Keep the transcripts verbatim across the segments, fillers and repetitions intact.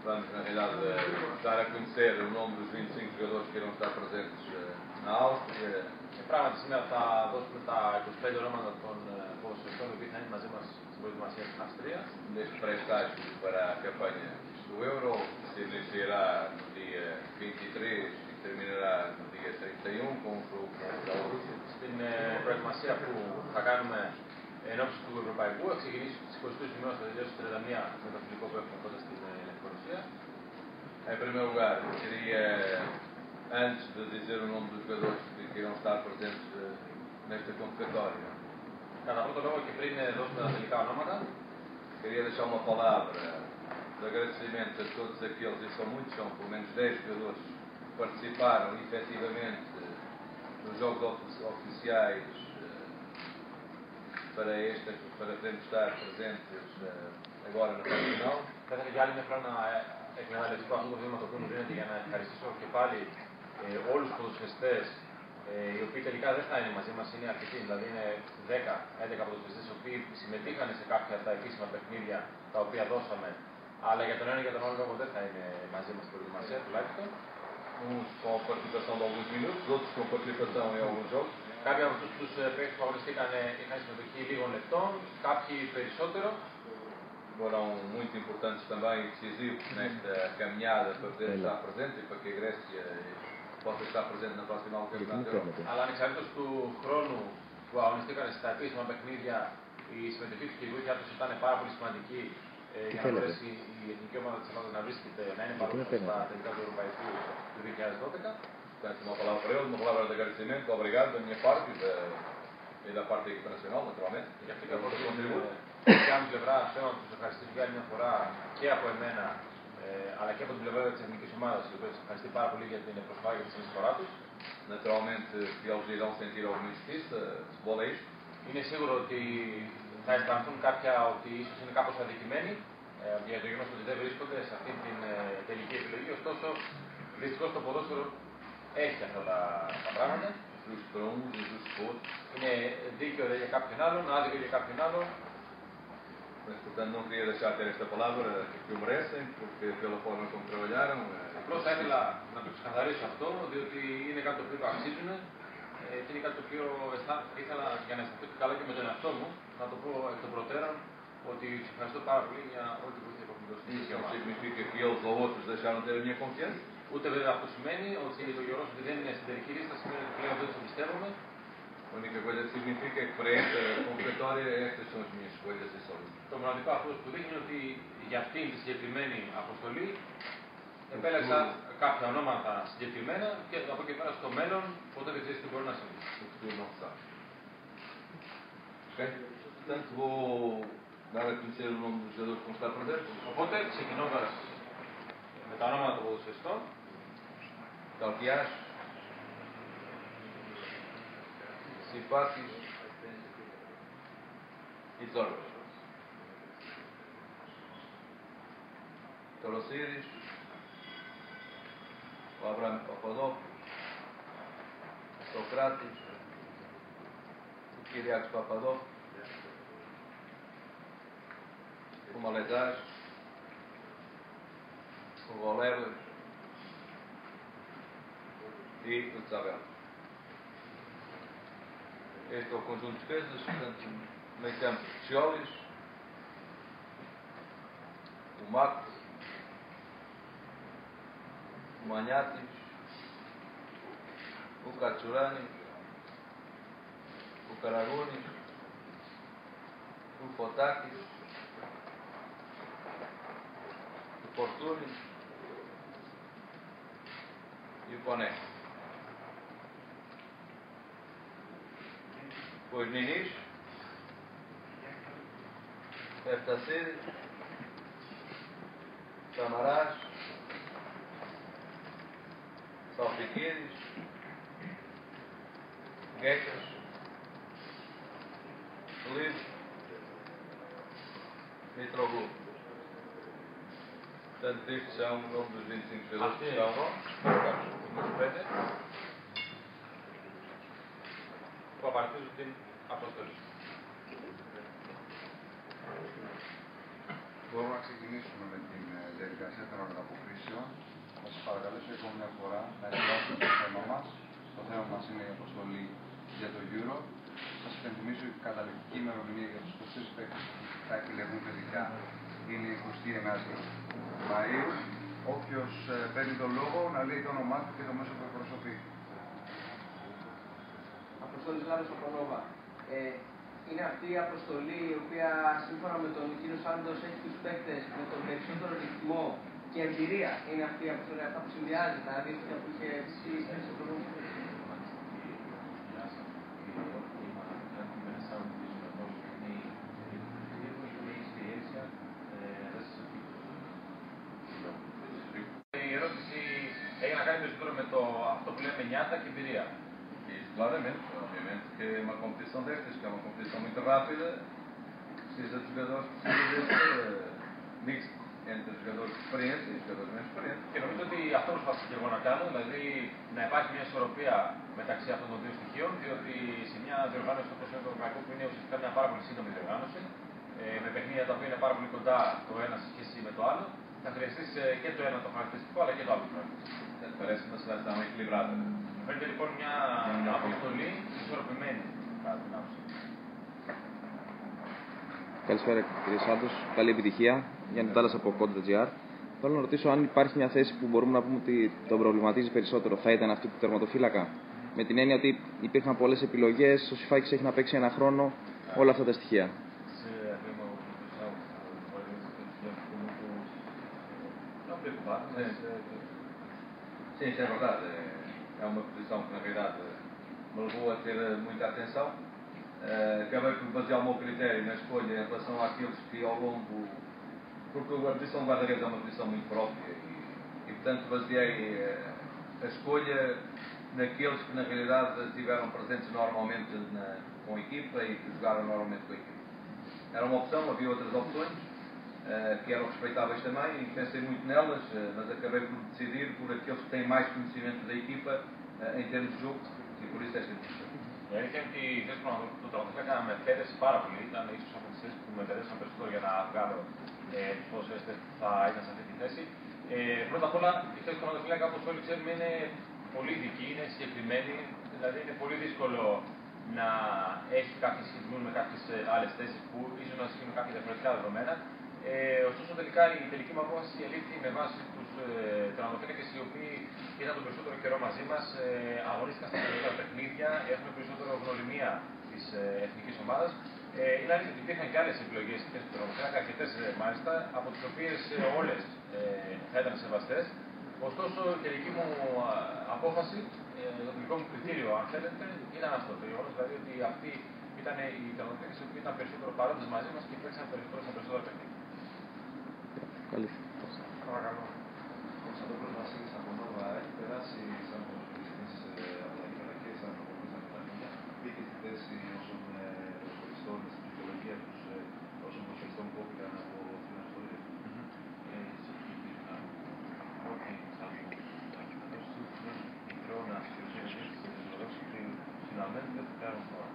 vamos, na realidade, dar a conhecer o nome dos vinte e cinco jogadores que irão estar presentes na Áustria. Και πράγματι σήμερα θα δώσουμε τα είκοσι πέντε ονόματα των ποδοσφαιριστών που θα είναι μαζί μας στην προετοιμασία της Αυστρίας. Neste pré-estágio para a campanha do Euro, que se iniciará no dia vinte e três e terminará no dia trinta e um com o jogo contra a Rússia. Στην προετοιμασία που θα κάνουμε εν ώψη του Ευρωπαϊκού, θα ξεκινήσει στις είκοσι δύο ημέρες, θα τελειώσει στις τριάντα μία με το φιλικό που έχουμε τότε στην Λευκορωσία. Em primeiro lugar, queria, antes de dizer o nome dos jogadores que irão estar presentes nesta convocatória, κατά πρώτο λόγο και πριν δώσουμε τα τελικά ονόματα, queria deixar uma palavra de agradecimento a todos aqueles, e são muitos, são pelo menos dez jogadores, que participaram efetivamente nos jogos oficiais para, esta, para podermos estar presentes agora na fase final. Θα ήθελα για άλλη μια φορά να εκμεταλλευτώ αυτό το βήμα το οποίο μου δίνεται για να ευχαριστήσω και πάλι ε, όλους τους ποδοσφαιριστές ε, οι οποίοι τελικά δεν θα είναι μαζί μας, είναι αρκετοί, δηλαδή είναι δέκα έντεκα ποδοσφαιριστές οι οποίοι συμμετείχαν σε κάποια από τα επίσημα παιχνίδια τα οποία δώσαμε, αλλά για τον ένα και τον άλλο λόγο δεν θα είναι μαζί μας στην προετοιμασία τουλάχιστον. Uns com a participação de alguns minutos, outros com participação em alguns jogos. Κάποιοι από αυτούς τους παίκτες που αγωνιστήκαν είχαν συμμετοχή λίγων λεπτών, κάποιοι περισσότερο. Foram muito importantes também e decisivos nesta caminhada para poder estar presente e para que a Grécia possa estar presente na próxima Campeonato. Αλλά ανεξαρτήτως του χρόνου που αγωνιστήκαν στα επίσημα παιχνίδια, η συμμετοχή τους και η βοήθειά τους ήταν πάρα πολύ σημαντική ε, για να μπορέσει η εθνική ομάδα της Ελλάδας να βρίσκεται, να είναι παρούσα στα τελικά του Ευρωπαϊκού του δύο χιλιάδες δώδεκα. Portanto, uma palavra para eles, uma palavra de agradecimento, obrigado da minha parte e da, e da parte da equipa nacional, naturalmente. Για αυτή την άλλη πλευρά θέλω να τους ευχαριστήσω για άλλη μια φορά και από εμένα, ε, αλλά και από την πλευρά της εθνικής ομάδας, η οποία σας ευχαριστεί πάρα πολύ για την προσφορά και τη συνεισφορά τους. Naturalmente, que eles irão sentir alguma injustiça, futebol é isto. Είναι σίγουρο ότι θα αισθανθούν κάποια ότι ίσως είναι κάπως αδικημένοι ε, για το γεγονός ότι δεν βρίσκονται σε αυτή την ε, τελική επιλογή. Ωστόσο, δυστυχώς το ποδόσφαιρο έχει αυτά τα, τα πράγματα. Είναι δίκαιο για κάποιον άλλον, άδικο για κάποιον άλλον. Mas, portanto, não queria deixar de ter esta palavra que o merecem, porque pela forma como trabalharam. Απλώς θα ήθελα να το ξεκαθαρίσω αυτό, διότι είναι κάτι το οποίο το αξίζουν και είναι κάτι το οποίο ήθελα για να αισθανθώ καλά και με τον εαυτό μου, να το πω εκ των προτέρων ότι τους ευχαριστώ πάρα πολύ για όλη την βοήθεια που έχουν δώσει. Isso não significa que eles ou outros deixaram de ter a minha confiança. Ούτε βέβαια αυτό σημαίνει ότι το γεγονός ότι δεν είναι στην τελική λίστα σημαίνει ότι πλέον δεν τους εμπιστεύομαι. A única coisa que significa é que para esta convocatória estas são as minhas escolhas e só isso. Το μοναδικό αυτό που δείχνει είναι ότι για αυτήν τη συγκεκριμένη αποστολή επέλεξα κάποια ονόματα συγκεκριμένα και από εκεί πέρα στο μέλλον ποτέ δεν ξέρεις τι μπορεί να συμβεί. O futuro não se sabe. Ok? Portanto, vou dar a conhecer o nome dos jogadores que vão estar presentes. Οπότε, ξεκινώντας με τα ονόματα των ποδοσφαιριστών, Talquias, Sipatis e Zorbas. Torocides, o Abraham Papadopoulos, o Socrates, o Kyriakos Papadopoulos, o Maletas, o Goleves e o Isabel. Este é o conjunto de defesas, portanto, meio campo Chiolis, o Mato, o Manhatis, o Katsurani, o Karagunis, o Fotakis, o Fortunis e o Coné. Depois Ninis, Eftacides, Samarás, Salpiquides, Guecas, Felipe, Mitroglou. Portanto, estes são o nome dos vinte e cinco jogadores que estão marcados. που απαρτίζουν την αποστολή. Μπορούμε να ξεκινήσουμε με την διαδικασία των ανταποκρίσεων. Θα σας παρακαλέσω για μια φορά να εστιάσουμε στο θέμα μας. Το θέμα μας είναι η αποστολή για το Euro. Σας υπενθυμίσω ότι η καταληκτική ημερομηνία για τους είκοσι τρεις παίκτες που θα επιλεγούν τελικά είναι η εικοστή ένατη Μαΐου. Όποιος παίρνει τον λόγο να λέει το όνομά του και το μέσο που εκπροσωπεί. Αποστολής Λάρος Απονόβα. Ε, είναι αυτή η αποστολή η οποία σύμφωνα με τον κύριο Σάντος έχει τους παίκτες με τον περισσότερο ρυθμό και εμπειρία. Είναι αυτή η αποστολή, αυτά που συνδυάζει τα δίκτυα που είχε συζητήσει στο πρόγραμμα. Η ερώτηση έχει να κάνει περισσότερο με το, αυτό που λέμε νιάτα και εμπειρία. Claramente, obviamente que é uma competição destas, que é uma competição muito rápida, precisa de jogadores que precisam deste uh, mix entre jogadores experientes e jogadores menos experientes. Και νομίζω ότι αυτό προσπαθώ και εγώ να κάνω, δηλαδή να υπάρχει μια ισορροπία μεταξύ αυτών των δύο στοιχείων, διότι σε μια διοργάνωση όπως είναι το Ευρωπαϊκό, που είναι ουσιαστικά μια πάρα πολύ σύντομη διοργάνωση, ε, με παιχνίδια τα οποία είναι πάρα πολύ κοντά το ένα σε σχέση με το άλλο, θα χρειαστεί και το ένα το χαρακτηριστικό αλλά και το άλλο το χαρακτηριστικό. Parece uma seleção equilibrada. Φαίνεται λοιπόν μια αποστολή ισορροπημένη, κατά την άποψη. Καλησπέρα κύριε Σάντος, καλή επιτυχία. Γιάννη Τάλλας από Κόντα.gr. Θέλω να ρωτήσω αν υπάρχει μια θέση που μπορούμε να πούμε ότι τον προβληματίζει περισσότερο, θα ήταν αυτή του τερματοφύλακα. Με την έννοια ότι υπήρχαν πολλές επιλογές, ο Σιφάκης έχει να παίξει ένα χρόνο, όλα αυτά τα στοιχεία. Sim, isso é verdade. É uma posição que, na realidade, me levou a ter muita atenção. Uh, acabei por basear o meu critério na escolha em relação àqueles que, ao longo. Porque a posição de guarda-redes é uma posição muito própria e, e portanto, baseei uh, a escolha naqueles que, na realidade, estiveram presentes normalmente na, com a equipa e que jogaram normalmente com a equipa. Era uma opção, havia outras opções. Uh, que eram respeitáveis também e pensei muito nelas, uh, mas acabei por decidir por aqueles que têm mais conhecimento da equipa uh, em termos de jogo e por isso esta decisão. Η αλήθεια είναι ότι η θέση του τερματοφύλακα με πέρασε πάρα πολύ. Ήταν ίσως από τις θέσεις που με ενδιαφέρεσαν περισσότερο για να βγάλω ε, πώς θα ήταν σε αυτή τη θέση. Ε, πρώτα απ' όλα, η θέση του τερματοφύλακα, όπως όλοι ξέρουμε, είναι πολύ ειδική, είναι συγκεκριμένη. Δηλαδή, είναι πολύ δύσκολο να έχει κάποιες σχετισμούς με κάποιες άλλες θέσεις που ίσως να ισχύουν κάποια διαφορετικά δεδομένα. Ε, ωστόσο, τελικά η τελική μου απόφαση ελήφθη με βάση τους ε, τερματοφύλακες οι οποίοι ήταν τον περισσότερο καιρό μαζί μας, ε, αγωνίστηκαν στα περισσότερα παιχνίδια, έχουν περισσότερο γνωριμία της ε, εθνικής ομάδας. Ε, είναι αλήθεια ότι υπήρχαν και άλλες επιλογές στη θέση του τερματοφύλακα, αρκετές ε, μάλιστα, από τις οποίες ε, όλες ε, θα ήταν σεβαστές. Ωστόσο, η τελική μου απόφαση, ε, το τελικό μου κριτήριο, αν θέλετε, ήταν αυτό. Το γεγονός δηλαδή ότι αυτοί ήταν οι τερματοφύλακες οι οποίοι ήταν περισσότερο παρόντες μαζί μας και παίξαν περισσότερο στα περισσότερα παιχνίδια. Καλή. Παρακαλώ. Ο Σαντόπουλος Βασίλης από Νόβα έχει περάσει σαν ποδοσφαιριστής από τα γήπεδα και σαν ποδοσφαιριστής από τα παιχνίδια. Μπήκε στη θέση όσων ποδοσφαιριστών, στην ψυχολογία τους, όσων ποδοσφαιριστών κόπηκαν από την ιστορία. Όχι, σαν μικρό να συγκριθεί στην Ορθόδοξη που finalmente tocaron fora.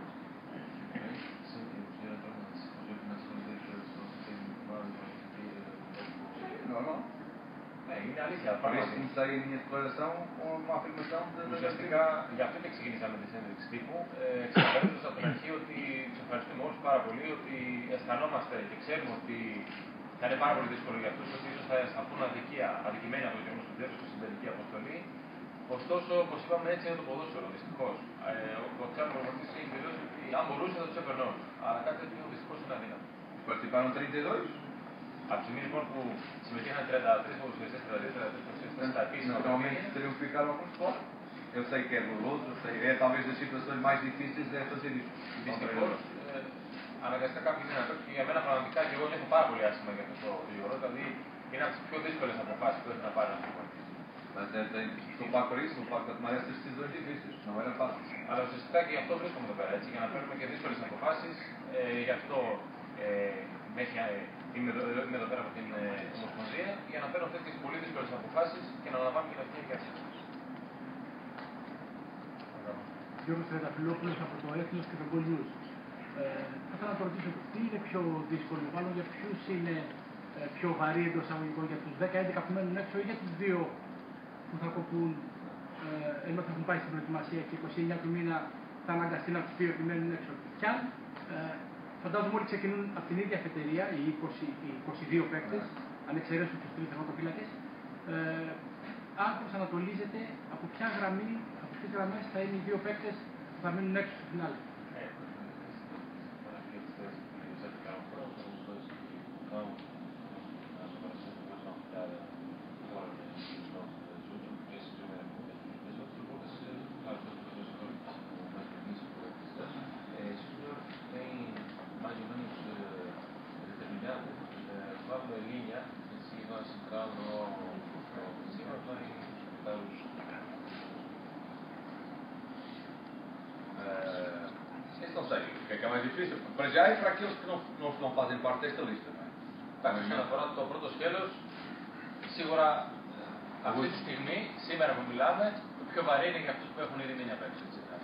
Sim, eu queria tornar os jogos nacionais de todos os tempos. Normal. Ναι, είναι αλήθεια. Por isso comecei a minha declaração com uma afirmação de. Ουσιαστικά γι' αυτό και ξεκινήσαμε τη συνέντευξη τύπου, ε, ξεκαθαρίζοντας από την αρχή ότι τους ευχαριστούμε όλους πάρα πολύ, ότι αισθανόμαστε και ξέρουμε ότι θα είναι πάρα πολύ δύσκολο για αυτούς, ότι ίσως θα αισθανθούν αδικία, αδικημένοι από το γεγονός του διέρωσης στην τελική αποστολή. Ωστόσο, όπως είπαμε, έτσι είναι το ποδόσφαιρο, δυστυχώς. Ε, ο Τσάρλ Προπονητής έχει δηλώσει ότι αν μπορούσε θα τους έπαιρνε όλους. Αλλά κάτι τέτοιο δυστυχώς είναι αδύνατο. Participaram trinta e dois. Από τη στιγμή λοιπόν που συμμετείχαν τριάντα τρεις ποδοσφαιριστές, τριάντα δύο τριάντα τρεις ποδοσφαιριστές στα επίσημα Naturalmente teriam que ficar alguns fora. Eu sei que é doloroso, eu sei, é talvez das situações mais difíceis é fazer isto. Δυστυχώς, ε, αναγκαστικά κάποιοι είναι να παίξουν και για μένα πραγματικά και εγώ νιώθω πάρα πολύ άσχημα για αυτό το γεγονός. Δηλαδή είναι από τις πιο δύσκολες αποφάσεις που έχει να πάρει ένα προπονητής. Mas é, tem que lutar por isso, lutar para tomar essas decisões difíceis, não era fácil. Αλλά ουσιαστικά και γι' αυτό βρίσκομαι εδώ πέρα, έτσι, για να παίρνουμε και δύσκολες αποφάσεις. Ε, γι' αυτό ε, με έχει, ε, είμαι, εδώ, είμαι εδώ πέρα από την ε, Ομοσπονδία, για να παίρνω τέτοιες πολύ δύσκολες αποφάσεις και να αναλαμβάνω και την ευθύνη για αυτές. Γιώργος Τρενταφυλόπουλος από το Έθνος και τον Goal News. Ε, θα ήθελα να το ρωτήσω τι είναι πιο δύσκολο, μάλλον για ποιους είναι ε, πιο βαρύ εντός εισαγωγικών, για τους δέκα έντεκα που μένουν έξω ή για τους δύο που θα κοπούν ε, ενώ θα έχουν πάει στην προετοιμασία και είκοσι εννέα του μήνα θα αναγκαστεί να τους πει ότι μένουν έξω. Κι αν ε, φαντάζομαι όλοι ξεκινούν από την ίδια αφετηρία, οι, είκοσι, οι είκοσι δύο παίκτες, αν εξαιρέσουν τους τρεις τερματοφύλακες, ε, αν προσανατολίζεται από ποια γραμμή, από ποιες γραμμές θα είναι οι δύο παίκτες που θα μείνουν έξω στο φινάλε. Para já é para aqueles que não, não, não fazem parte desta lista. Όσον αφορά το πρώτο σκέλος, σίγουρα αυτή τη στιγμή, σήμερα που μιλάμε, το πιο βαρύ είναι για αυτούς που έχουν ήδη μείνει απ' έξω.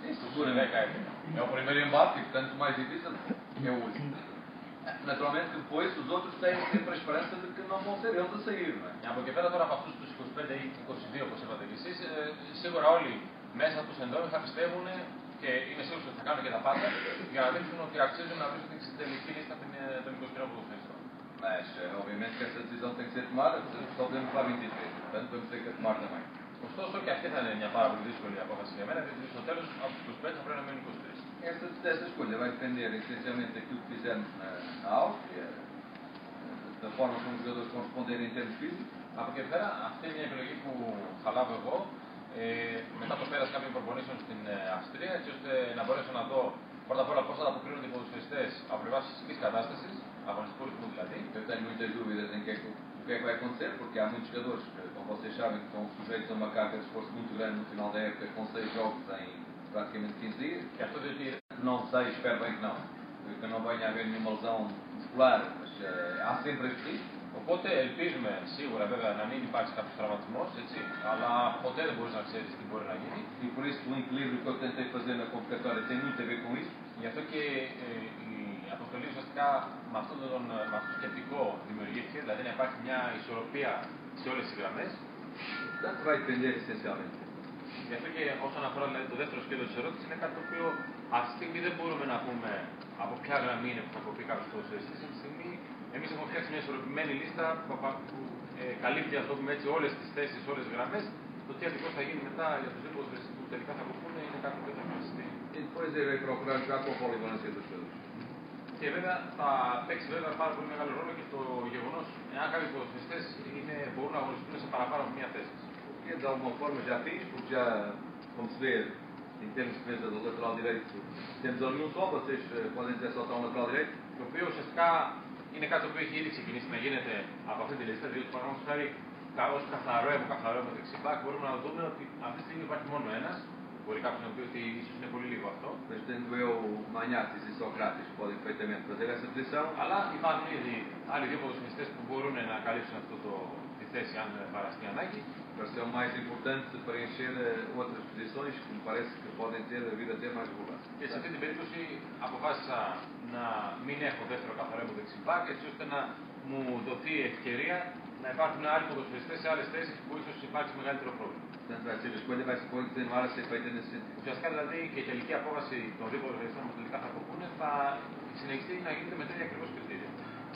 É o primeiro embate, portanto, o mais difícil é o último. Naturalmente, depois os outros têm sempre a esperança de que não vão ser eles a sair. Não é? Από εκεί πέρα, τώρα από αυτούς τους είκοσι πέντε ή είκοσι δύο, όπως είπατε και εσείς, σίγουρα όλοι μέσα τους εντός θα πιστεύουν και είμαι σίγουρος ότι θα κάνουν και τα πάντα για να δείξουν ότι αξίζουν να βρίσκονται στην τελική λίστα των είκοσι τρία ποδοσφαιριστών. Mas, obviamente, que essa decisão tem que ser tomada, só podemos levar vinte e três, portanto, vamos ter que a tomar também. Ωστόσο, και αυτή θα είναι μια πάρα πολύ δύσκολη απόφαση για μένα, διότι στο τέλος από τους είκοσι πέντε θα πρέπει να μείνουν είκοσι τρεις. Essa, essa escolha vai depender essencialmente daquilo que fizermos na, na Áustria, da forma como os jogadores vão responder em termos físicos. Από εκεί πέρα, αυτή είναι μια επιλογή που θα λάβω εγώ ε, μετά το πέρας κάποιων προπονήσεων στην Αυστρία, έτσι ώστε να μπορέσω να δω πρώτα απ' όλα πώς θα αποκρίνονται οι ποδοσφαιριστές από πλευράς φυσικής κατάστασης, αγωνιστικού ρυθμού δηλαδή. Eu tenho muitas dúvidas em que é que, o que é que vai acontecer, porque há muitos jogadores que, como vocês sabem, que estão sujeitos a uma carga de esforço muito grande no final da época, com seis jogos em praticamente quinze dias. Και αυτό διότι Não sei, espero bem que não, que não venha a haver nenhuma lesão muscular, mas uh, há sempre este risco. Οπότε ελπίζουμε σίγουρα βέβαια να μην υπάρξει κάποιος τραυματισμός, έτσι, αλλά ποτέ δεν μπορείς να ξέρεις τι μπορεί να γίνει. E por isso o equilíbrio que eu tentei fazer na convocatória tem muito a ver com isso. Γι' αυτό και ε, η αποστολή ουσιαστικά με αυτό το, με αυτό το σκεπτικό δημιουργήθηκε, δηλαδή να υπάρχει μια ισορροπία σε όλες τις γραμμές. Portanto, vai depender essencialmente. Γι' αυτό και όσον αφορά δηλαδή, το δεύτερο σκέλος της ερώτησης, είναι κάτι το οποίο αυτή τη στιγμή δεν μπορούμε να πούμε από ποια γραμμή είναι που θα κοπεί κάποιος ποδοσφαιριστής. Αυτή τη στιγμή εμείς έχουμε φτιάξει μια ισορροπημένη λίστα που, που ε, καλύπτει, ας το πούμε έτσι, όλες τις θέσεις, όλες τις γραμμές. Το τι ακριβώς θα γίνει μετά για τους δύο ποδοσφαιριστές που τελικά θα κοπούν είναι κάτι που δεν θα αποφασιστεί. E depois irei procurar jogar com a polivalência dos jogadores. Και βέβαια θα παίξει βέβαια πάρα πολύ μεγάλο ρόλο και το γεγονός εάν κάποιοι ποδοσφαιριστές μπορούν να αγωνιστούν σε παραπάνω από μία θέση. E de alguma forma já fiz, porque já, como se vê, em termos de defesa do lateral direito, temos ali um só, vocês podem dizer só está um lateral direito. Το οποίο ουσιαστικά είναι κάτι που έχει ήδη ξεκινήσει να γίνεται από αυτή τη λίστα, διότι παραδείγματος χάρη ως καθαρό από καθαρό με δεξιμπάκ μπορούμε να δούμε ότι αυτή τη στιγμή υπάρχει μόνο ένας. Μπορεί κάποιος να πει ότι ίσως είναι πολύ λίγο αυτό. Mas tendo eu Maniatis e Socrates que podem perfeitamente fazer essa posição. Αλλά υπάρχουν ήδη άλλοι δύο ποδοσφαιριστές που μπορούν να καλύψουν αυτό το, τη θέση αν παραστεί ανάγκη. Pareceu mais importante preencher outras posições que me parece que podem ter vir a ter mais relevância. Και σε αυτή την περίπτωση αποφάσισα να μην έχω δεύτερο καθαρό μου δεξιμπάκ, έτσι ώστε να μου δοθεί ευκαιρία να υπάρχουν άλλοι ποδοσφαιριστές σε άλλες θέσεις που ίσως υπάρξει μεγαλύτερο πρόβλημα. Portanto, vai ser a escolha, vai ser continuar a ser feita nesse sentido. Ουσιαστικά δηλαδή και η τελική απόφαση των δύο ποδοσφαιριστών που τελικά θα κοπούν θα συνεχιστεί να γίνεται με τέτοια ακριβώς κριτήρια.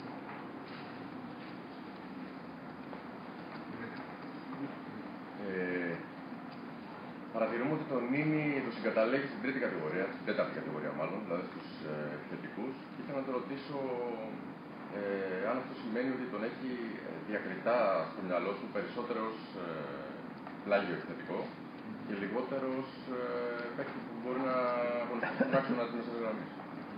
Ε, παρατηρούμε ότι το Νίνι το συγκαταλέγει στην τρίτη κατηγορία, στην τέταρτη κατηγορία μάλλον, δηλαδή στους ε, επιθετικούς. Και ήθελα να το ρωτήσω ε, αν αυτό σημαίνει ότι τον έχει διακριτά στο μυαλό του περισσότερο ε, πλάγιο επιθετικό και λιγότερος ε, παίκτη που μπορεί να αγωνιστεί τουλάχιστον να τις γραμμές.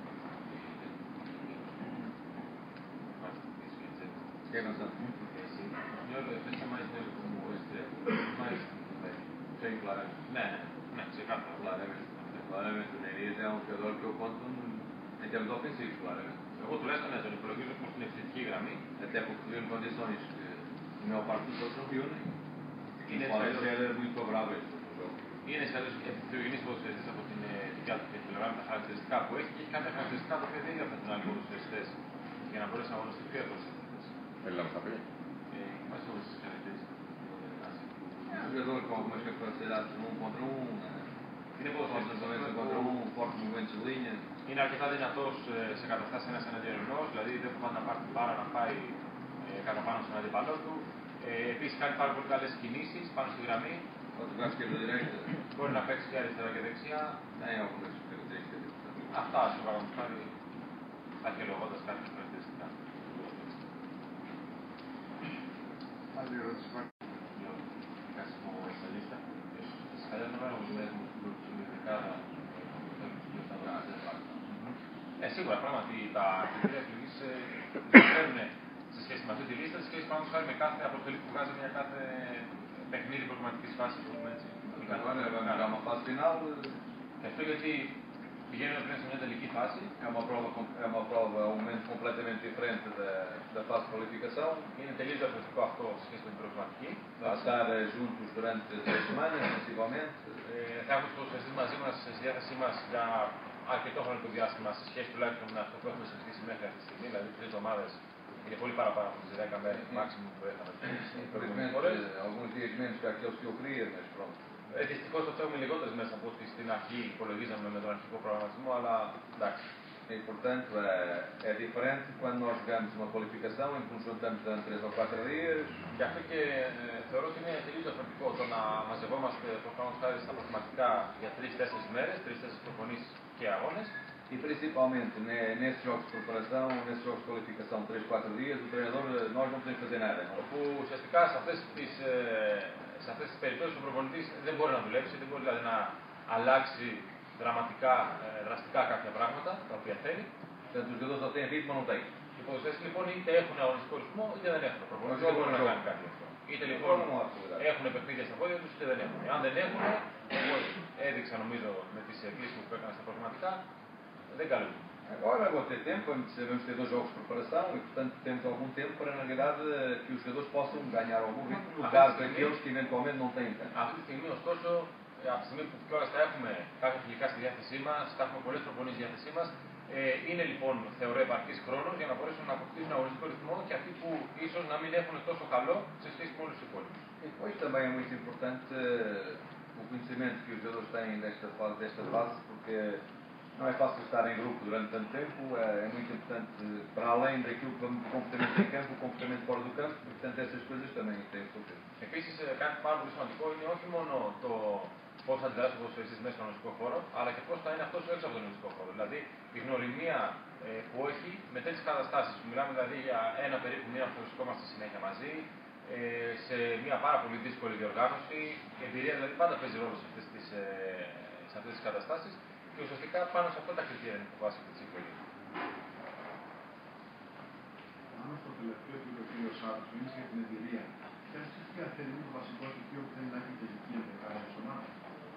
Sim, claramente. Ναι, ναι, ξεκάθαρα. Claramente. Claramente o Neres é um jogador que eu conto em termos ofensivos, claramente. Εγώ τουλάχιστον ναι, τον υπολογίζω στην ευθυντική γραμμή. Até porque reúne condições que a maior parte dos outros não reúnem. E podem ser muito favoráveis para o jogo. είναι σχεδόν επιθεωρητής ποδοσφαιριστής από την πλευρά με τα χαρακτηριστικά που έχει και έχει κάποια χαρακτηριστικά τα οποία δεν είναι από την άλλη ποδοσφαιριστές για να μπορέσει να αγωνιστεί πιο εύκολα. Θέλει να μας τα πει. Quais são essas características? Um jogador com algumas capacidades no um contra um, Είναι forte ποδοσφαιριστής na doença contra um, forte movimentos de linha. είναι αρκετά δυνατός σε καταστάσεις ένας εναντίον ενός, δηλαδή δεν φοβάται να πάρει την μπάλα να πάει ε, κατά πάνω στον αντίπαλό του. Ε, επίσης κάνει πάρα πολύ καλές κινήσεις πάνω στη γραμμή. Pode jogar esquerda-direita, Μπορεί να παίξει και αριστερά και δεξιά. tem algumas características. Αυτά σου παραδείγματος χάρη αρχαιολογώντας κάποια χαρακτηριστικά. Άλλη ερώτηση. Κάσιμο especialista. Se calhar não eram os mesmos grupos de mercado que eu estava a dizer. É σίγουρα πράγματι τα κριτήρια επιλογής διαφέρουν σε σχέση με αυτή τη λίστα, σε σχέση παραδείγματος χάρη με κάθε αποστολή που βγάζει μια κάθε παιχνίδι προγραμματικής φάσης, ας πούμε έτσι. Agora vamos jogar uma fase final. Και αυτό γιατί πηγαίνουμε πριν σε μια τελική φάση. É uma prova, com- é uma prova, um momento completamente diferente da, da fase de qualificação. Είναι τελείως διαφορετικό αυτό σε σχέση με την προγραμματική. Va a estar eh, juntos durante três semanas, sensivelmente. Ε, θα έχουμε τους ποδοσφαιριστές μαζί μας στη διάθεσή μας για αρκετό χρονικό διάστημα σε σχέση τουλάχιστον με αυτό που έχουμε συζητήσει μέχρι αυτή τη στιγμή, δηλαδή τρεις εβδομάδες και πολύ παραπάνω από τις δέκα μέρες maximum που είχαμε στις προηγούμενες Infelizmente, φορές. eh, alguns dias menos que aqueles que eu queria, mas pronto. Ε, δυστυχώς το έχουμε λιγότερες μέσα από ό,τι στην αρχή υπολογίζαμε με τον αρχικό προγραμματισμό, αλλά εντάξει. E, portanto, é, é diferente quando nós jogamos uma qualificação em que nos juntamos durante três ou quatro dias. Γι' αυτό και ε, θεωρώ ότι είναι τελείως διαφορετικό το να μαζευόμαστε προφανώς χάρη στα προγραμματικά για τρεις-τέσσερις μέρες, τρεις-τέσσερις προπονήσεις και αγώνες. E principalmente né- nesses jogos de preparação, nesses jogos de qualificação de três, quatro dias, o treinador, eh, nós não podemos fazer nada. Não? Όπου ουσιαστικά σε αυτές τις, ε, σε αυτές τις περιπτώσεις ο προπονητής δεν μπορεί να δουλέψει, δεν μπορεί δηλαδή να αλλάξει δραματικά, ε, δραστικά κάποια πράγματα τα οποία θέλει. Portanto, os jogadores ou têm ritmo ou não têm. Οι ποδοσφαιριστές λοιπόν είτε έχουν αγωνιστικό ρυθμό είτε δεν έχουν. Ο προπονητής δεν μπορεί να κάνει κάτι αυτό. Είτε λοιπόν Μόνο αυτό, δηλαδή. έχουν παιχνίδια στα πόδια τους είτε δεν έχουν. Αν δεν έχουν, όπως έδειξα νομίζω με τις εκκλήσεις που έκανα στα προγραμματικά, δεν καλούν. Agora vou ter tempo, vamos ter vamos ter dois jogos de preparação e, portanto, temos algum tempo para, na realidade, eh, que os jogadores possam ganhar algum ritmo, no Ah, caso sim. daqueles que eventualmente não têm tanto. Αυτή τη στιγμή, ωστόσο, ε, από τη στιγμή που κιόλας θα έχουμε κάποια φιλικά στη διάθεσή μας, θα έχουμε πολλές προπονήσεις στη διάθεσή μας, ε, είναι λοιπόν θεωρώ επαρκής χρόνος για να μπορέσουν να αποκτήσουν αγωνιστικό ρυθμό και αυτοί που ίσως να μην έχουν τόσο καλό σε σχέση με όλους τους υπόλοιπους. E depois também é muito importante eh, o conhecimento que os jogadores têm desta fase, desta fase, porque não é fácil estar em grupo durante tanto tempo, é, é muito importante, para além daquilo que o comportamento em campo, o comportamento fora do campo, e, portanto essas coisas também têm o seu tempo. Επίσης, ε, κάτι πάρα πολύ σημαντικό είναι όχι μόνο το πώς θα αντιδράσει ο ποδοσφαιριστής μέσα στον αγωνιστικό χώρο, αλλά και πώς θα είναι αυτός έξω από τον αγωνιστικό χώρο. Δηλαδή, η γνωριμία ε, που έχει με τέτοιες καταστάσεις, που μιλάμε δηλαδή για ένα περίπου μήνα που βρισκόμαστε συνέχεια μαζί, ε, σε μια πάρα πολύ δύσκολη διοργάνωση, η εμπειρία δηλαδή πάντα παίζει ρόλο σε αυτές τις, ε, σε αυτές τις καταστάσεις και ουσιαστικά πάνω σε αυτά τα κριτήρια είναι που βάζει και τη συμφωνία. Πάνω στο τελευταίο που είπε ο κύριος Σάρος, μιλήσει για την εμπειρία. Ποια στοιχεία θέλει το βασικό στοιχείο που θέλει να έχει η τελική ενδεκάδα στον άνθρωπο.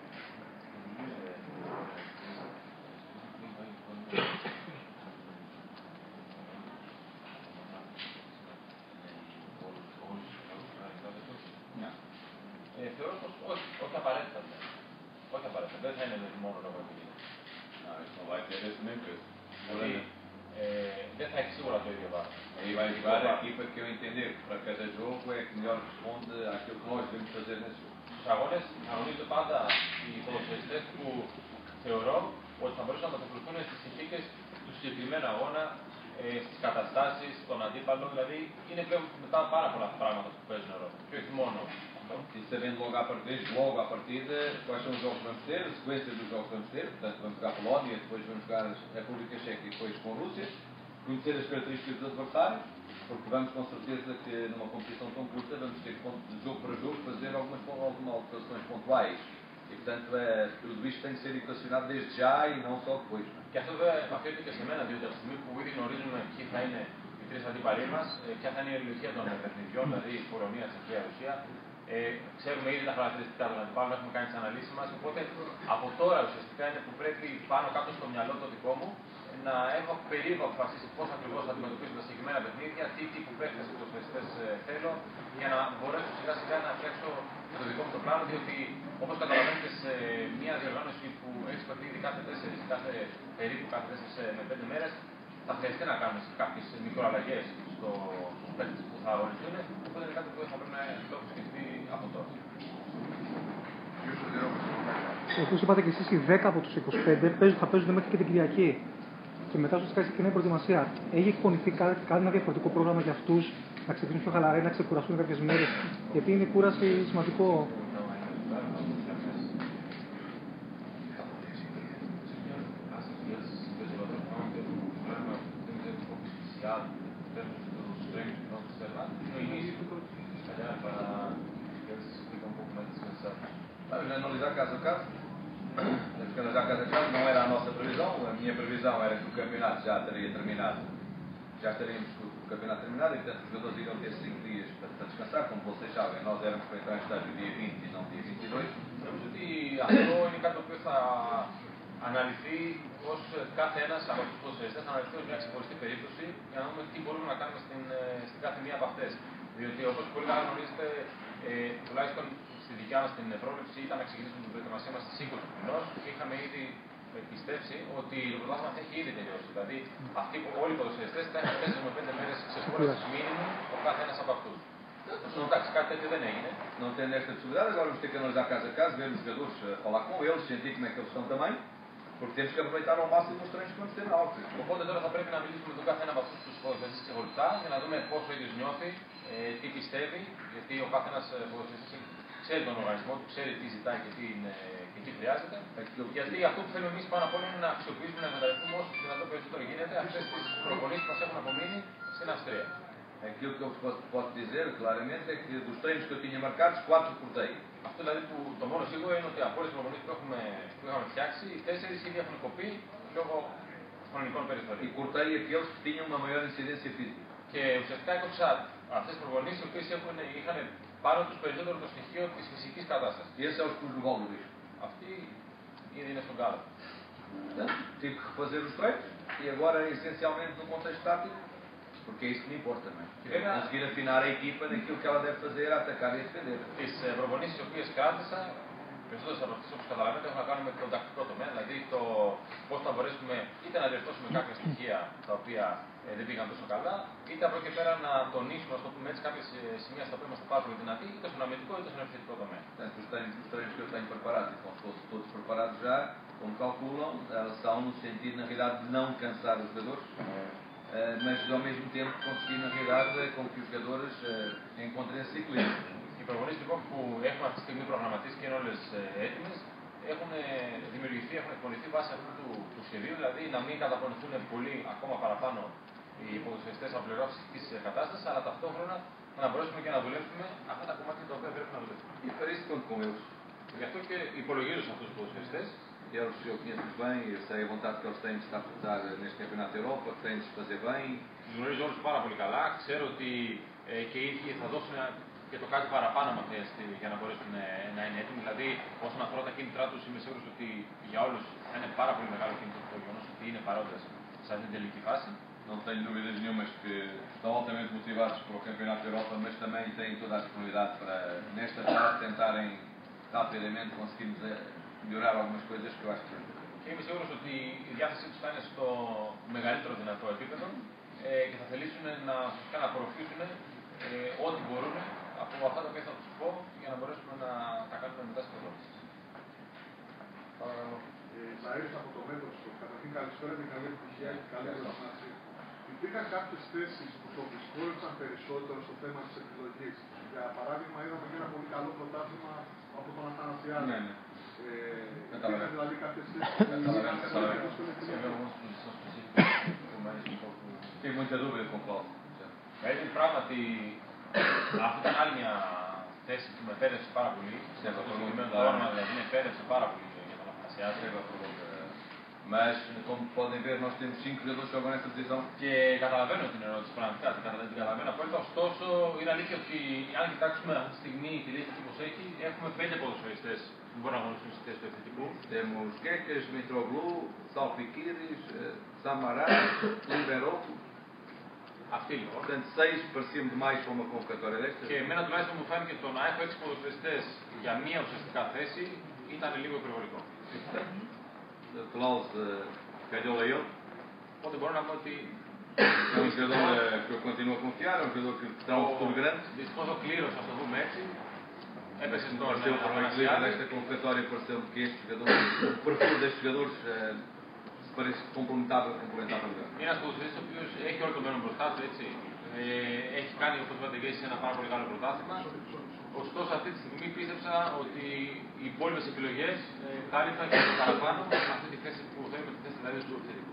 Ε, θεωρώ πως όχι, όχι απαραίτητα. Όχι απαραίτητα. Δεν θα είναι μόνο λόγω εμπειρία. Não, isso não vai ter esse mesmo peso. Δηλαδή, ε, δεν θα έχει σίγουρα το ίδιο βάρος. Aí vai jogar a equipa que eu entender que para cada jogo é que melhor responde àquilo que nós devemos fazer nesse jogo. Στους αγώνες αγωνίζονται πάντα οι ποδοσφαιριστές που θεωρώ ότι θα μπορούσαν να ανταποκριθούν στις συνθήκες του συγκεκριμένου αγώνα, ε, στις καταστάσεις, στον αντίπαλο. Δηλαδή είναι πλέον μετά πάρα πολλά πράγματα που παίζουν ρόλο. Και όχι μόνο αυτό. E sabendo logo à partida, logo à partida quais são os jogos que vamos ter, a sequência dos jogos que vamos ter, portanto vamos jogar Polónia, depois vamos jogar a República Checa e depois com a Rússia, conhecer as características dos adversários, porque vamos com certeza que numa competição tão curta vamos ter que de jogo para jogo fazer algumas, algumas alterações pontuais. E portanto é, tudo isto tem que ser equacionado desde já e não só depois. Και αυτό βέβαια επαφείται και σε μένα, διότι από τη στιγμή που ήδη γνωρίζουμε ποιοι θα είναι οι τρεις αντίπαλοι μας, ποια θα είναι η ελληνική των παιχνιδιών, δηλαδή η Πολωνία, Τσεχία, Ρωσία. Ε, ξέρουμε ήδη τα χαρακτηριστικά των αντιπάλων, έχουμε κάνει τις αναλύσεις μας. Οπότε από τώρα ουσιαστικά είναι που πρέπει πάνω κάτω στο μυαλό το δικό μου να έχω περίπου αποφασίσει πώς ακριβώς θα αντιμετωπίσω τα συγκεκριμένα παιχνίδια, τι τύπου παίχτες και ποδοσφαιριστές θέλω, για να μπορέσω σιγά σιγά να φτιάξω το δικό μου το πλάνο, διότι όπως καταλαβαίνετε σε μια διοργάνωση που έχει παιχνίδι κάθε τέσσερις, κάθε, περίπου κάθε τέσσερις με πέντε μέρες, θα χρειαστεί να κάνουμε κάποιες μικροαλλαγές στο, στους παίκτες που θα οριστούν, οπότε είναι κάτι που θα πρέπει να το έχω σκεφτεί από τώρα. Όπως είπατε και εσείς, οι δέκα από τους είκοσι πέντε θα παίζουν μέχρι και την Κυριακή. Και μετά ουσιαστικά έχει κοινή προετοιμασία. Έχει εκπονηθεί κάτι, κάτι ένα διαφορετικό πρόγραμμα για αυτούς, να ξεκινήσουν πιο χαλαρά, να ξεκουραστούν κάποιες μέρες. Γιατί είναι η κούραση σημαντικό. Analisando caso a caso, analisar caso a caso, não era a nossa previsão. A minha previsão era que o campeonato já teria terminado, já estaríamos com o campeonato terminado e, portanto, os jogadores iriam ter cinco dias para, para descansar. Como vocês sabem, nós éramos para entrar em estágio dia vinte e não dia vinte e dois. Νομίζω ότι αυτό είναι κάτι το οποίο θα αναλυθεί ως κάθε ένας από τους ποδοσφαιριστές, θα αναλυθεί ως μια ξεχωριστή περίπτωση για να δούμε τι μπορούμε να κάνουμε στην, στην κάθε μία από αυτές. Διότι όπως πολύ καλά γνωρίζετε, ε, τουλάχιστον στη δικιά μας την πρόβλεψη ήταν να ξεκινήσουμε την προετοιμασία μας στις είκοσι του μηνός και είχαμε ήδη πιστέψει ότι το πρωτάθλημα θα έχει ήδη τελειώσει. Δηλαδή, αυτοί που όλοι οι ποδοσφαιριστές θα έχουν τέσσερις με πέντε μέρες ξεσχόλησης μήνυμου ο κάθε ένας από αυτούς. Εντάξει, κάτι τέτοιο δεν έγινε. Não tendo esta possibilidade, agora vamos ter que analisar caso a caso, ver os jogadores, falar com eles, sentir como é que eles estão também, porque temos que aproveitar ao máximo os treinos que vamos ter na Áustria. Οπότε τώρα θα πρέπει να μιλήσουμε με τον κάθε ένα από αυτούς τους ποδοσφαιριστές ξεχωριστά για να δούμε πόσο ο ίδιος νιώθει, ε, τι πιστεύει, γιατί ο κάθε ένας ποδοσφαιριστής ξέρει τον οργανισμό του, ξέρει τι ζητάει και τι, είναι, και τι χρειάζεται. Γιατί αυτό που θέλουμε εμείς πάνω απ' όλα είναι να αξιοποιήσουμε, να εκμεταλλευτούμε όσο δυνατόν περισσότερο γίνεται αυτές τις προπονήσεις που μας έχουν απομείνει στην Αυστρία. Aquilo que eu vos posso, posso dizer claramente é que dos treinos que eu tinha marcados, quatro cortei. Αυτό δηλαδή που το μόνο σίγουρο είναι ότι από όλες τις προπονήσεις που, που είχαμε φτιάξει, οι τέσσερις ήδη έχουν κοπεί λόγω χρονικών περιθωρίων. E cortei aqueles que tinham uma maior incidência física. Και ουσιαστικά έκοψα αυτές τις προπονήσεις οι οποίες είχαν πάνω τους περισσότερο το στοιχείο της φυσικής κατάστασης. E esse é o escudo do gol do bicho. Αυτή ήδη είναι στον κάδο. Tive que refazer os treinos e agora essencialmente no contexto tático, porque é isso que me importa também. É conseguir afinar a equipa naquilo que ela deve fazer, a atacar e a defender. Τις προπονήσεις οι οποίες κράτησα, περισσότερες από αυτές όπως καταλαβαίνετε έχουν να κάνουν με το τακτικό τομέα, δηλαδή το πώς θα μπορέσουμε είτε να διορθώσουμε κάποια στοιχεία τα οποία ε, δεν πήγαν τόσο καλά, είτε από εκεί και pera να tονίσουμε, ας το πούμε έτσι, κάποιες σημεία στα οποία είμαστε πάρα πολύ δυνατοί, είτε στον αμυντικό είτε στον επιθετικό τομέα. Portanto, os treinos, os treinos que eu tenho preparados, e estão todos, todos preparados já, como calculam, elas são no sentido, na realidade, de não cansar os jogadores, uh, mas ao mesmo tempo conseguir, na realidade, com que os jogadores uh, encontrem esse equilíbrio. Οι προπονήσεις λοιπόν που έχουμε αυτή τη στιγμή προγραμματίσει και είναι όλες έτοιμες, έχουν δημιουργηθεί, έχουν εκπονηθεί βάσει αυτού του, του σχεδίου, δηλαδή να μην καταπονηθούν πολύ ακόμα παραπάνω οι ποδοσφαιριστές από πλευρά της κατάστασης, αλλά ταυτόχρονα να μπορέσουμε και να δουλέψουμε αυτά τα κομμάτια τα οποία πρέπει να δουλέψουμε. E para isso conto com eles. Γι' αυτό και υπολογίζω σε αυτούς τους ποδοσφαιριστές. Eles, eu conheço-os bem, eu sei a vontade que eles têm de estar a lutar neste Campeonato da Europa, que têm de se fazer bem. Τους γνωρίζω όλους πάρα πολύ καλά, ξέρω ότι ε, και οι ίδιοι θα δώσουν και το κάτι παραπάνω αν χρειαστεί για να μπορέσουν να είναι έτοιμοι. Δηλαδή, όσον αφορά τα κίνητρά τους, είμαι σίγουρος ότι για όλους θα είναι πάρα πολύ μεγάλο κίνητρο το γεγονός ότι είναι παρόντες σε αυτή την τελική φάση. Não tenho dúvidas nenhumas que estão altamente motivados para o Campeonato da Europa, mas também têm toda a disponibilidade para, nesta fase, tentarem rapidamente conseguirmos melhorar algumas coisas que eu acho que. Και είμαι σίγουρος ότι η διάθεσή τους θα είναι στο μεγαλύτερο δυνατό επίπεδο ε, και θα θελήσουν να, να απορροφήσουν ε, ό,τι μπορούν από αυτά τα οποία θα τους πω για να μπορέσουμε να τα κάνουμε μετά στην προπόνηση. Παρακαλώ. Θα έρθω από το μέτωπο. Καταρχήν καλησπέρα και καλή επιτυχία και καλή προετοιμασία. Υπήρχαν κάποιες θέσεις που το δυσκόλεψαν περισσότερο στο θέμα της επιλογής. Για παράδειγμα, είδαμε και ένα πολύ καλό πρωτάθλημα από τον Αθανασιάδη. Ναι, ναι. Υπήρχαν δηλαδή κάποιες θέσεις που Tenho muita dúvida com o Paulo. Δηλαδή, πράγματι, αυτή ήταν άλλη μια θέση που με πέρασε πάρα πολύ. Σε αυτό το συγκεκριμένο όνομα, δηλαδή, με πέρασε πάρα πολύ για τον Αθανασιάδη. Mas, como podem ver, nós temos cinco jogadores que jogam nessa posição. Και καταλαβαίνω την ερώτηση πραγματικά, την κατα- την καταλαβαίνω απόλυτα. Ωστόσο, είναι αλήθεια ότι αν κοιτάξουμε αυτή τη στιγμή τη λίστα όπως έχει, έχουμε πέντε ποδοσφαιριστές που μπορούν να αγωνιστούν στη θέση του επιθετικού. Temos Quecas, Mitroglou, Salpiquiris, Samaras, Liberopoulos. Αυτοί λοιπόν. Portanto, seis parecia-me demais para uma convocatória destas. Και εμένα τουλάχιστον μου φάνηκε το να έχω έξι ποδοσφαιριστές για μία ουσιαστικά θέση ήταν λίγο υπερβολικό. A Close calhou a ele. Οπότε μπορώ να πω ότι É um jogador que eu continuo a confiar, é um jogador que terá um futuro grande. δυστυχώς ο κλήρος, ας το πούμε έτσι, έπεσε στον Pareceu para o equilíbrio Αθανασιάδη. desta convocatória, pareceu-me que este jogador, o perfil destes jogadores, eh, se parece que complementava, complementava melhor. Είναι ένας ποδοσφαιριστής ο οποίος έχει όλο το μέλλον μπροστά του, έτσι. Ε, έχει κάνει, όπως είπατε και εσείς, ένα πάρα πολύ καλό πρωτάθλημα. Ωστόσο, αυτή τη στιγμή πίστεψα ότι οι υπόλοιπες επιλογές ε, κάλυπταν και παραπάνω αυτή τη θέση που θέλουμε, τη θέση δηλαδή του επιθετικού.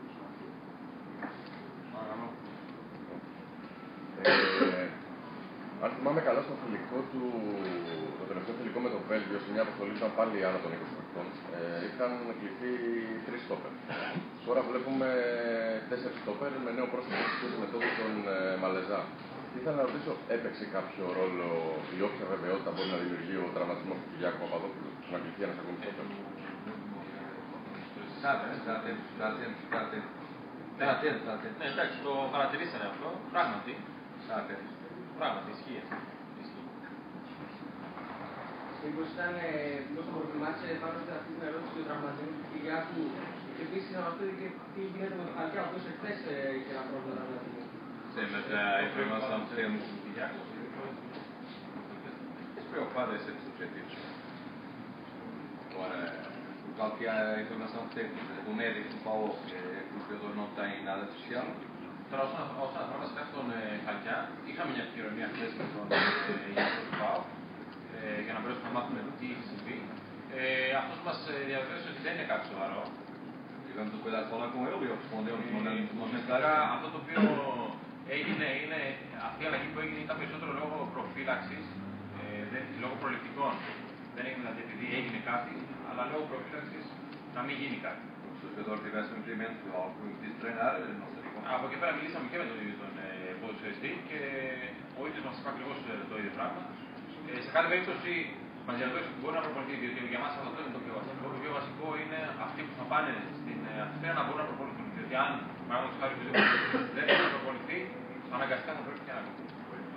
Ε, αν θυμάμαι καλά, στο φιλικό του, το τελευταίο φιλικό με το Βέλγιο, σε μια αποστολή που ήταν πάλι άνω των είκοσι παιχτών, ε, είχαν κληθεί τρεις στόπερ. Τώρα βλέπουμε τέσσερις στόπερ με νέο πρόσωπο της μεθόδου των ε, Μαλεζά. Ήθελα να ρωτήσω, έπαιξε κάποιο ρόλο η όποια βεβαιότητα μπορεί να δημιουργεί ο τραυματισμός του Κυριάκου Παπαδόπουλου να κληθεί ένας ακόμη στόπερ? Já temos, já temos, já temos, já temos. Já temos, já temos. Ναι, εντάξει, το παρατηρήσανε αυτό. Πράγματι, Já temos. πράγματι, ισχύει. Ισχύει. Μήπως ήταν πώς το προβλημάτισε πάνω σε αυτή την ερώτηση του τραυματισμού του Κυριάκου και επίσης να μας πείτε και τι γίνεται με τον Χαλκιά, ο οποίος εχθές είχε ένα πρόβλημα τραυματισμού. Sim, mas a informação que temos do Tiago. Preocupado é sempre subjetivo. Agora, qual que é a informação que temos do médico do Paulo, que é que o jogador não tem nada de especial. Τώρα, όσον αφορά βασικά στον Χαλκιά, είχαμε μια επικοινωνία χθες με τον γιατρό του ΠΑΟ για να μπορέσουμε να μάθουμε τι έχει συμβεί. Ε, αυτός μας διαβεβαίωσε ότι δεν είναι κάτι σοβαρό. Tivemos o cuidado de falar com ele e ele respondeu-nos uma Φυσικά, mensagem. αυτό το οποίο έγινε, είναι, αυτή η αλλαγή που έγινε ήταν περισσότερο λόγω προφύλαξης, ε, δεν, λόγω προληπτικών. Δεν έγινε δηλαδή επειδή έγινε κάτι, αλλά λόγω προφύλαξης να μην γίνει κάτι. Se o jogador tivesse um impedimento ou algo que impedisse de treinar, não seria como. Από εκεί πέρα μιλήσαμε και με τον ίδιο τον ε, ποδοσφαιριστή και ο ίδιος μας είπε ακριβώς ε, το ίδιο πράγμα. Ε, σε κάθε περίπτωση μας διαβεβαίωσε ότι μπορεί να προπονηθεί, διότι για μας αυτό είναι το πιο βασικό. Το πιο βασικό είναι αυτοί που θα πάνε στην Αθήνα να μπορούν να προπονηθούν. Διότι αν παραδείγματος χάρη δεν μπορεί να προπονηθεί, αναγκαστικά θα πρέπει και να κάνει.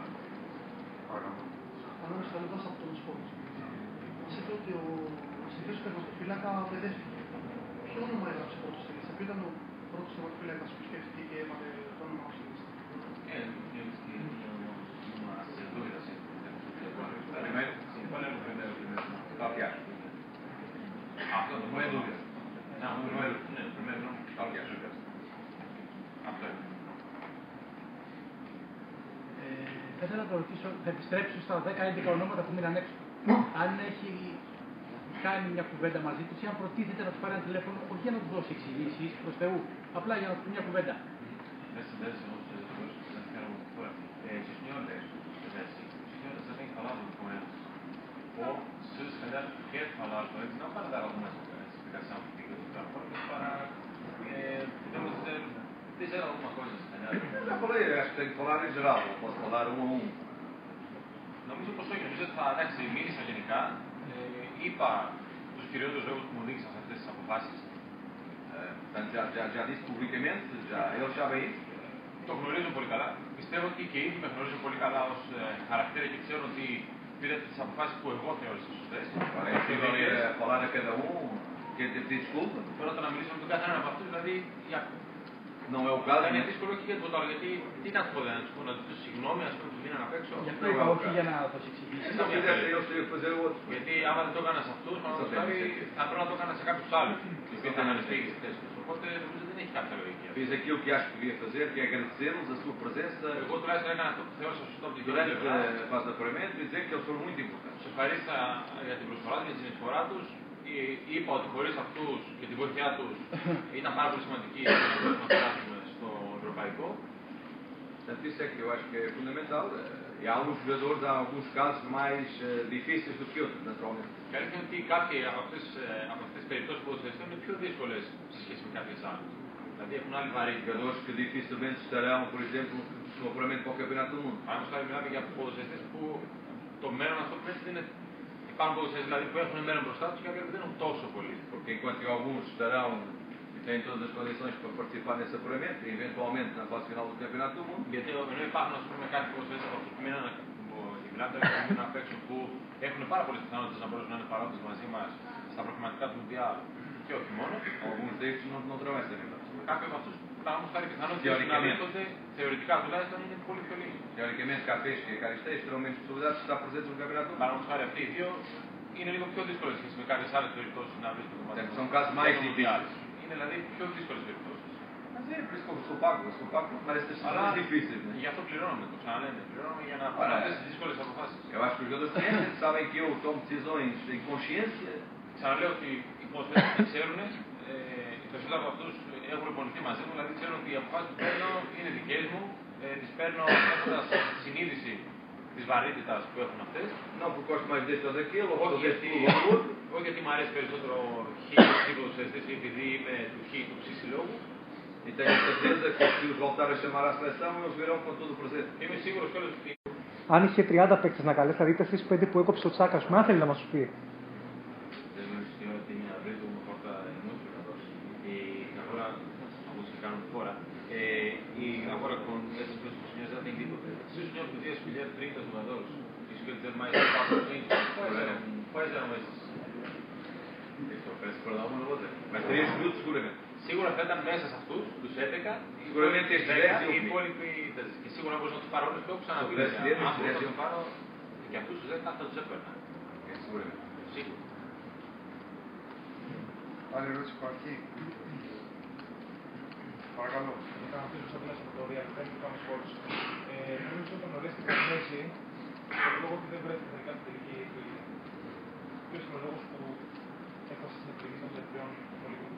Παρόμοιος καλός από τον σπορ. Μας είπε ότι ο συνήθως τερματοφύλακα παιδεύτηκε. Ποιο όνομα έγραψε πρώτος στη λίστα? Ποιο ήταν ο πρώτος τερματοφύλακας που σκέφτηκε και έμαθε το όνομα στη λίστα? Ε, είμαστε δούδες. Primeiro? Sim, qual era o primeiro? Calquer. Ah, não, não é dúvida. Não, não é Primeiro? o primeiro não. Calquer. Αυτό είναι. Θα ήθελα να το ρωτήσω, θα επιστρέψω στα δέκα έντεκα ονόματα που μείναν έξω. Αν έχει κάνει μια κουβέντα μαζί του ή αν προτίθεται να του πάρει ένα τηλέφωνο, όχι για να του δώσει εξηγήσεις προς Θεού, απλά για να του πει μια κουβέντα. Nesse verso, nós quero se o senhor tivesse, se o senhor já tem falado com eles, ou se se calhar quer falar com eles, não para dar alguma explicação política do trabalho, mas para, eh, podemos dizer, dizer alguma coisa, se calhar. Já falei, acho que tenho que falar em geral, não posso falar um a um. Νομίζω πως όχι, νομίζω ότι θα εντάξει, μίλησα γενικά, ε, είπα τους κυριότερους λόγους που μου οδήγησαν σε αυτές τις αποφάσεις. Portanto, já, já, já disse publicamente, já, eles sabem isso. Το γνωρίζω πολύ καλά. Πιστεύω ότι και οι ίδιοι με γνωρίζουν πολύ καλά ως ε, χαρακτήρα και ξέρουν ότι πήρατε τις αποφάσεις που εγώ θεώρησα σωστές. Agora é possível ir a falar a cada um, quer ter pedido desculpa. Τώρα το να μιλήσω με τον καθέναν από αυτούς, δηλαδή για... Não é o caso, είναι né? δύσκολο και για τίποτα άλλο, γιατί τι να του πω, δεν να τους πω, να τους πω συγγνώμη, ας πούμε, που μείναν απ' έξω. Γι' αυτό είπα όχι για να δώσει εξηγήσεις. Se não fizesse eles, teriam que fazer o outro. Γιατί άμα δεν το έκανα σε αυτούς, θα πρέπει να το έκανα σε κάποιους άλλους, οι οποίοι θα αναλυθεί στη θέση τους. Οπότε νομίζω δεν έχει κάποια λογική. Fiz aquilo que acho que devia fazer, que é agradecer-los a sua presença Εγώ τουλάχιστον έκανα αυτό που θεώρησα σωστό από την κοινή durante πλευρά. a fase de apuramento e dizer que eles foram muito importantes. Τους ευχαρίστησα για την προσφορά τους, για τη συνεισφορά τους. Είπα ότι χωρίς αυτούς και τη βοήθειά τους ήταν πάρα πολύ σημαντική για να μπορέσουμε να περάσουμε στο ευρωπαϊκό. Portanto, isso é que eu acho que é fundamental. E há alguns jogadores, há alguns casos mais uh, difíceis do que outros, naturalmente. Και αλήθεια είναι ότι κάποιοι από αυτές, από αυτές τις περιπτώσεις ποδοσφαιριστών είναι πιο δύσκολες σε σχέση με κάποιες άλλες. Δηλαδή έχουν άλλη βαρύτητα. Jogadores que dificilmente estarão, por exemplo, no apuramento para o Campeonato do Mundo. Αν χάρη μιλάμε για ποδοσφαιριστές που το μέλλον αυτό που έτσι δεν είναι. Υπάρχουν ποδοσφαιριστές δηλαδή που έχουν μέλλον μπροστά τους και κάποιοι που δεν έχουν τόσο πολύ. Porque enquanto que alguns estarão e têm todas as condições para participar nesse apuramento, e eventualmente na fase final do Campeonato do Mundo. Γιατί ενώ υπάρχουν ας πούμε κάποιοι ποδοσφαιριστές από αυτούς που μείναν να παίξουν που έχουν πάρα πολλές πιθανότητες να μπορούν να είναι παρόντες μαζί μας στα προκριματικά του Μουντιάλ και όχι μόνο. Alguns destes não, não terão essa vida. Κάποιοι από αυτούς παράγοντας χάρη πιθανότητες να βρίσκονται θεωρητικά τουλάχιστον είναι πολύ πιο λίγοι. Teoricamente, Cafés και Καριστές terão menos possibilidades de estar presentes no Campeonato do Mundo. Παράγοντας χάρη αυτοί οι δύο είναι λίγο πιο δύσκολες σχέση με κάποιες άλλες περιπτώσεις να βρίσκονται μαζί μας. São casos mais difíceis. Είναι δηλαδή πιο δύσκολες περιπτώσεις. Mas é por isso que eu sou pago, eu sou pago, parece ter sido mais difícil. Γι' αυτό πληρώνουμε, το ξαναλέμε. Πληρώνουμε για να πάρουμε αυτές τις δύσκολες αποφάσεις. Eu acho que os jogadores têm, sabem que eu tomo decisões em consciência. Ξαναλέω ότι οι ποδοσφαιριστές ξέρουν, οι περισσότεροι από αυτούς έχουν προπονηθεί μαζί μου, δηλαδή ξέρουν ότι οι αποφάσεις που παίρνω είναι δικές μου, τις παίρνω έχοντας συνείδηση της βαρύτητας που έχουν αυτές. Não porque gosto mais deste ou daquele, ou όχι deste γιατί, ou do outro. όχι γιατί μου αρέσει περισσότερο χ ή ποδοσφαιριστές ή επειδή είμαι του χ του ψ συλλόγου. E tenho certeza que se os voltar a chamar à seleção, eles virão com todo o prazer. Είμαι σίγουρος κιόλας ότι. Αν είχε τριάντα παίκτες να καλέσει, δηλαδή τέσσερα πέντε που έκοψε ο Τσάκας, με αν θέλει να μας σου πει. E agora com essas duas posições já tem dito, se o senhor podia escolher trinta jogadores, isso quer dizer mais quatro ou cinco, quais eram esses? Isso parece para dar uma ou outra. Mas teria escolhido seguramente. Σίγουρα θα ήταν μέσα σε αυτούς, τους έντεκα, Sicuramente estes dez οι υπόλοιποι και σίγουρα μπορούσα να τους πάρω όλους και έχω ξαναπεί. Αν μπορούσα να τους πάρω και αυτούς τους δέκα θα τους έπαιρνα. Σίγουρα. Άλλη ερώτηση υπάρχει. Παρακαλώ. Θα αφήσω στα πλάσια από το Real που πάμε σχόλους. Νομίζω ότι τον Ορέστη Καρνέζη, για τον λόγο ότι δεν βρέθηκε τελικά στην τελική εκλογή. Ποιος είναι ο λόγος που έφτασε στην εκλογή των τριών πολιτικών?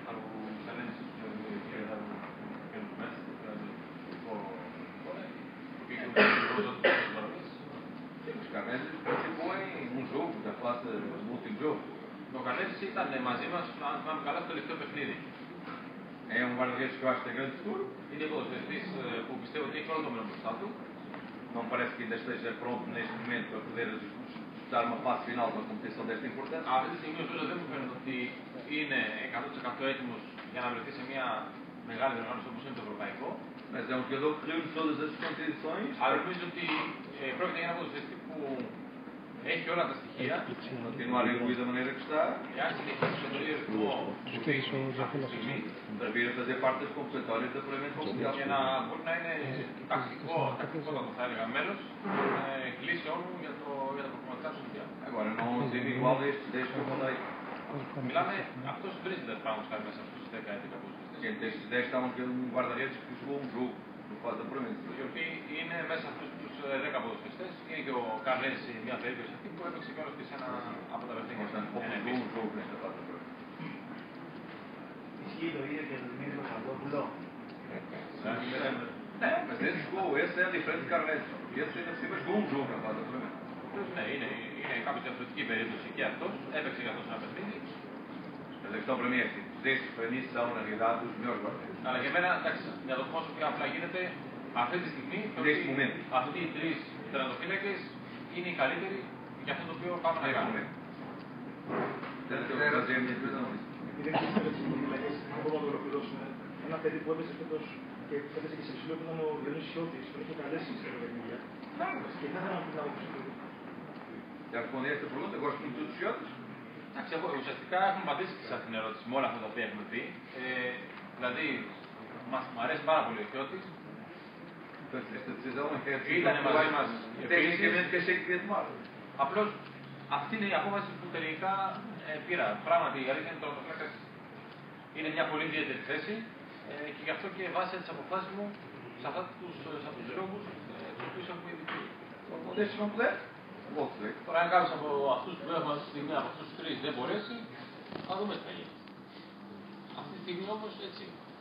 Os Carneses participou em um jogo da fase, no último jogo. O Carneses ήταν μαζί μας, αν θυμάμαι καλά, στο τελευταίο παιχνίδι. É um guarda-redes que eu acho que tem grande futuro. Είναι ποδοσφαιριστής που πιστεύω ότι έχει όλο το μέλλον μπροστά του. Não parece que ainda esteja pronto neste momento para poder disputar uma fase final de uma competição desta importância. Αυτή τη στιγμή ωστόσο δεν μου φαίνεται ότι είναι εκατό τοις εκατό έτοιμος για να βρεθεί σε μια μεγάλη διοργάνωση όπως είναι το ευρωπαϊκό. Mas é um jogador que reúne todas as condições. Αλλά νομίζω ότι ε, πρόκειται για ένα ποδοσφαιριστή που έχει όλα τα στοιχεία. Continuar a evoluir da maneira que está. Εάν συνεχίσει με τον ίδιο ρυθμό που έχει αυτή τη στιγμή, para vir a fazer parte das convocatórias do apuramento ao Mundial. Και να μπορεί να είναι τακτικό, τακτικό θα έλεγα μέλος, ε, κλείσει όλου για, το, για τα προγραμματικά του Mundial. Agora, não sendo igual a estes dez que eu falei. Μιλάμε, αυτός βρίσκεται πάνω χάρη μέσα στους δέκα έντεκα ποδοσφαιριστές. Και entre estes dez está um guarda-redes que jogou um jogo no fase de apuramento. Οι οποίοι είναι μέσα στους δέκα ποδοσφαιριστές. Είναι και ο Καρνέζη μια περίπτωση αυτή που έπαιξε και όλος και σε ένα από τα παιχνίδια. Ήταν jogou um jogo nesta fase de apuramento. Ισχύει το ίδιο και το Δημήτρη Κωνσταντόπουλο. Ναι, mas esse jogou, esse é diferente de Carneses. Esse ainda por cima jogou um jogo na fase de apuramento. Ναι, είναι, είναι κάποια διαφορετική περίπτωση και αυτός. Έπαιξε για αυτό ένα παιχνίδι. Mas a questão para mim é que estes para mim são, na realidade, os melhores guarda-redes. Αλλά για μένα, εντάξει, για το πόσο πιο απλά γίνεται, αυτή τη στιγμή αυτοί οι τρεις τερματοφύλακες είναι οι καλύτεροι για αυτό το οποίο πάμε να κάνουμε. Επειδή έχεις τις τερματοφύλακες, αν μπορούμε να το ολοκληρώσουμε, ένα παιδί που έπαιζε φέτος και έπαιζε και σε ψηλό που ήταν ο Διονύσης Σιώτης, που είχε καλέσει στην παιχνίδια. Και θα ήθελα να πει να πω ψηλό. Για να responder esta pergunta, gosto muito dos Ciotes. Εντάξει, εγώ ουσιαστικά έχουμε απαντήσει σε αυτήν την ερώτηση με όλα αυτά τα οποία έχουμε πει. Ε, δηλαδή, μας, μου αρέσει πάρα πολύ ο Χιώτης. Ήταν μαζί μας. Απλώς αυτή είναι η απόφαση που τελικά ε, πήρα. Πράγματι, η αλήθεια είναι το τερματοφύλακας είναι μια πολύ ιδιαίτερη θέση ε, και γι' αυτό και βάσει τις αποφάσεις μου σε αυτούς τους λόγους ε, τους οποίους έχουμε ειδικοί. Τώρα, αν κάποιος από αυτούς που έχουμε αυτή τη στιγμή, από αυτούς τους τρεις δεν μπορέσει, θα δούμε τι θα γίνει. Αυτή τη στιγμή όμως έτσι